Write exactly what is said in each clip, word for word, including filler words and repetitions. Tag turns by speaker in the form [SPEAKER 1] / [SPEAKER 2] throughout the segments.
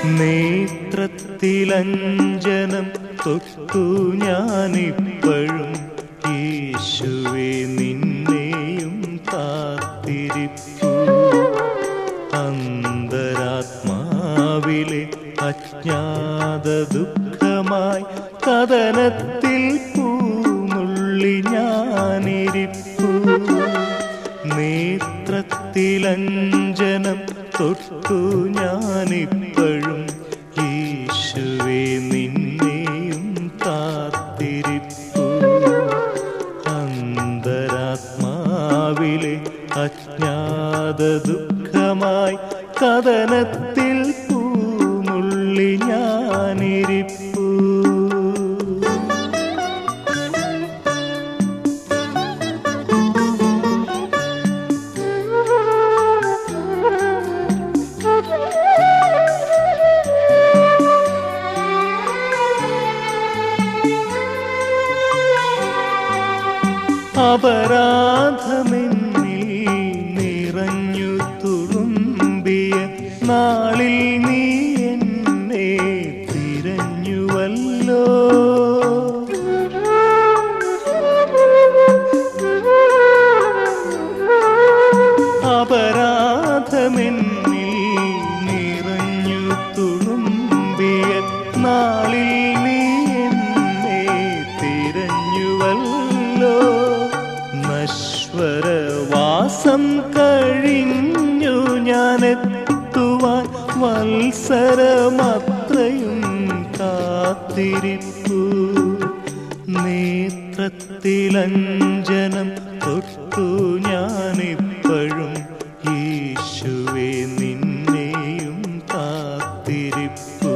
[SPEAKER 1] നേത്രത്തിലഞ്ജനം തൊട്ടു ഞാനിപ്പോഴും യേശുവേ നിന്നെയും കാത്തിരിപ്പു. അന്തരാത്മാവിലെ അജ്ഞാത ദുഃഖമായി കഥനത്തിൽ പൂനുള്ളി ഞാനിരിപ്പു. നേത്രത്തിലഞ്ജനം തൊട്ടു ഞാനിപ്പോഴും യേശുവേ നിന്നെയും കാത്തിരിപ്പു. അന്തരാത്മാവിലെ അജ്ഞാത ദുഃഖമായി കഥനത്തിൽ പൂനുള്ളി ഞാനിരിപ്പു. അപരാധമെന്നിൽ നിറഞ്ഞു തുളുമ്പിയ നാളിൽ നീ എന്നെ തിരഞ്ഞുവല്ലോ. അപരാധമെന്നിൽ നിറഞ്ഞു തുളുമ്പിയ നാളിൽ നീ എന്നെ തിരഞ്ഞുവല്ലോ. നശ്വരവാസം കഴിഞ്ഞു ഞാനെത്തുവാൻ വത്സരമത്രയും കാത്തിരിപ്പു. നേത്രത്തിലഞ്ജനം തൊട്ടു ഞാനിപ്പോഴും യേശുവേ നിന്നെയും കാത്തിരിപ്പു.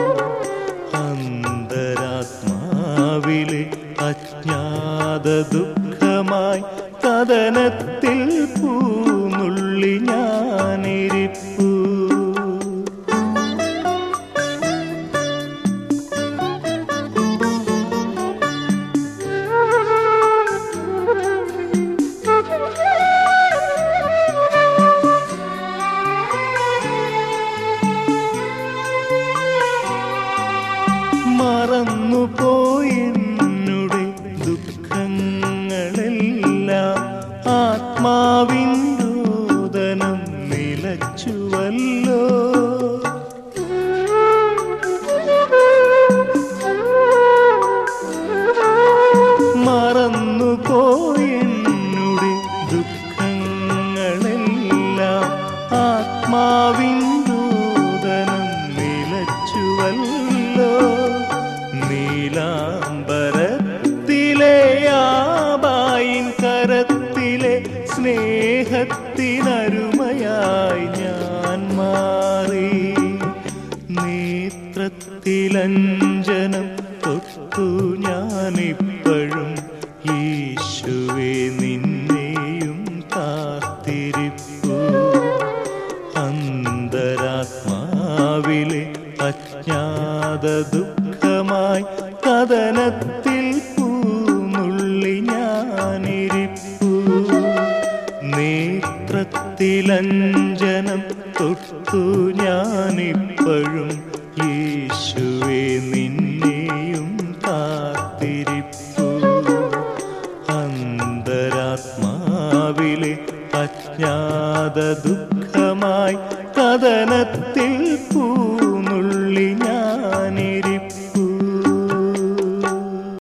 [SPEAKER 1] അന്തരാത്മാവിലെ അജ്ഞാത ദുഃഖമായി കഥനത്തിൽ പൂനുള്ളി ഞാനിരിപ്പു. മറന്നുപോയെന്നുടെ ദുഃഖങ്ങളെല്ലാം ആത്മാവിൻ രോദനം നിലച്ചുവല്ലോ. മറന്നുപോയെന്നുടെ ദുഃഖങ്ങളെല്ലാം ആത്മാവിൻ രോദനം നിലച്ചുവല്ലോ. നീലാംബരത്തിലെ ആബായിൻ കരത്തിലെ സ്നേഹത്തിനരുമയായി ഞാൻ മാറി. നേത്രത്തിലഞ്ജനം തൊട്ടു ഞാനിപ്പോഴും യേശുവേ നിന്നെയും കാത്തിരിപ്പു. അന്തരാത്മാവിലെ അജ്ഞാത ദുഃഖമായി കഥനത്തിൽ പൂനുള്ളി ഞാനിരിപ്പു. നേത്രത്തിലഞ്ജനം തൊട്ടു ഞാനിപ്പോഴും യേശുവേ നിന്നെയും കാത്തിരിപ്പു. അന്തരാത്മാവിലെ അജ്ഞാത ദുഃഖമായി കഥനത്തിൽ പൂ